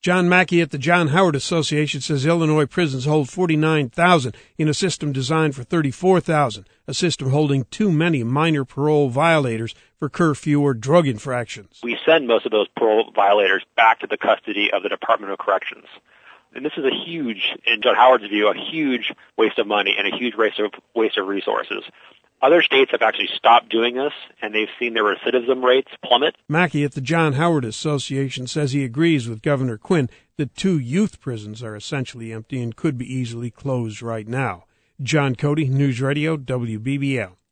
John Mackey at the John Howard Association says Illinois prisons hold 49,000 in a system designed for 34,000, a system holding too many minor parole violators for curfew or drug infractions. We send most of those parole violators back to the custody of the Department of Corrections. And this is a huge, in John Howard's view, a huge waste of money and a huge waste of resources. Other states have actually stopped doing this, and they've seen their recidivism rates plummet. Mackey at the John Howard Association says he agrees with Governor Quinn that 2 youth prisons are essentially empty and could be easily closed right now. John Cody, News Radio, WBBL.